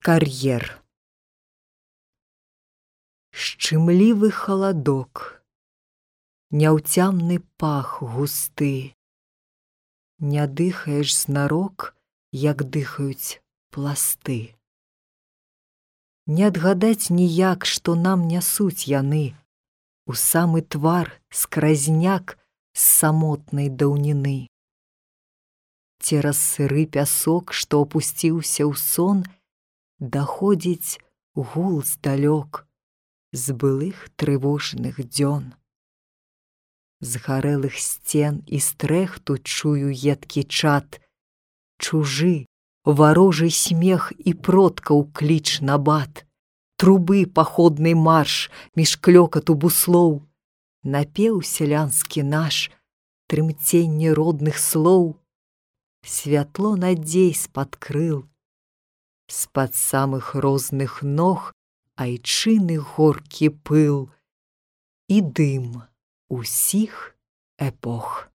Кар'ер. Шчымлівы халадок, няўцямны пах густы. Не дыхаеш знарок, як дыхаюць пласты. Не адгадаць ніяк, што нам нясуць яны. У самы твар скразняк з самотнай даўніны. Цераз сыры пясок, што апусціўся ў сон, даходзіць гул здалёк з былых трывожных дзён. З гарэлых сцен і стрэхту чую едкі чад, чужы, варожы смех і продкаў кліч на бат, трубы паходны марш між клёкату буслоў, напеў сялянскі наш, трымценне родных слоў, святло надзей з-пад крыл, з-пад самых розных ног айчыны горкі пыл і дым усіх эпох.